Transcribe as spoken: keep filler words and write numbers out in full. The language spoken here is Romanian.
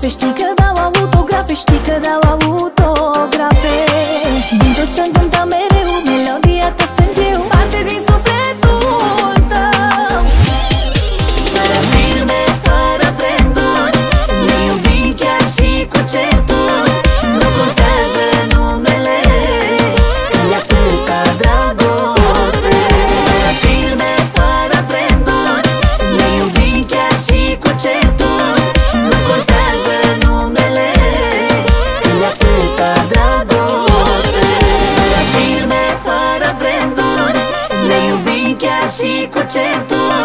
Să știi că dau autografe, știi că dau autografe. Din tot ce-am cântat mereu, melodia ta sunt eu, parte din sufletul tău. Fără firme, fără branduri, ne iubim chiar și cu certuri. Nu contează numele, când e atâta dragoste. Fără firme, fără branduri, ne iubim chiar și cu certuri. Nu contează numele, când e atâta dragoste. Fără firme, fără branduri, ne iubim chiar și cu certuri.